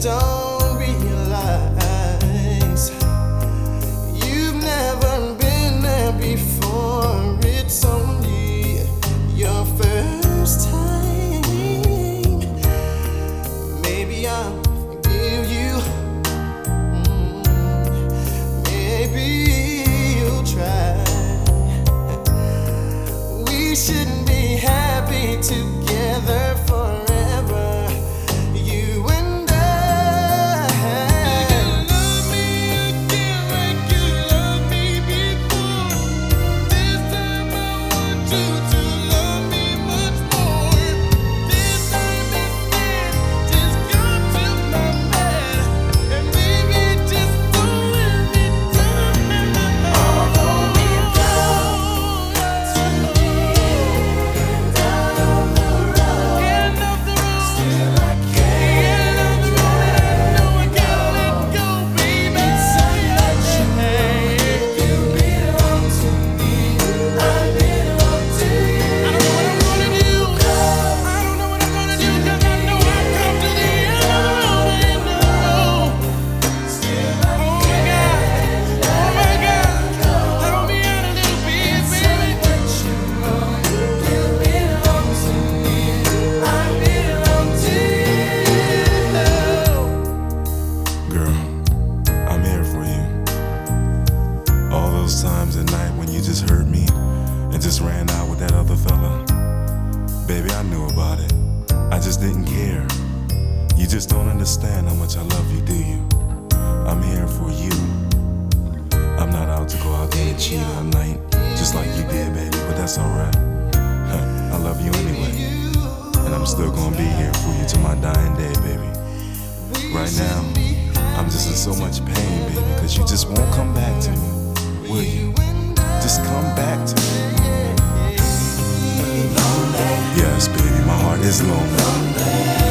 don't realize you've never been there before. It's only your first time. Maybe I'll forgive you. Maybe you'll try. We should be happy together forever. You and I. You love me again like you loved me before. This time I want you to love me much more. This time instead, just come to my bed and baby, just don't let me down. Although we've come to the end of the road, still I can't let go, baby. It's such a shame. You belong to me, I belong to you. I don't know what I'm gonna do. I don't know what I'm gonna do, 'cause I know I've come to the end of the road. Still I can't let go. Help me out a little bit, baby. You belong to me, I belong to you. Girl, I'm here for you. All those times at night when you just hurt me and just ran out with that other fella. Baby, I knew about it. I just didn't care. You just don't understand how much I love you, do you? I'm here for you. I'm not out to go out there and cheat all night, just like you did, baby, but that's alright. I love you anyway. And I'm still gonna be here for you till my dying day, baby. Right now, I'm just in so much pain, baby, because you just won't come back to me. Will you? Just come back to me. Yes, baby, my heart is lonely.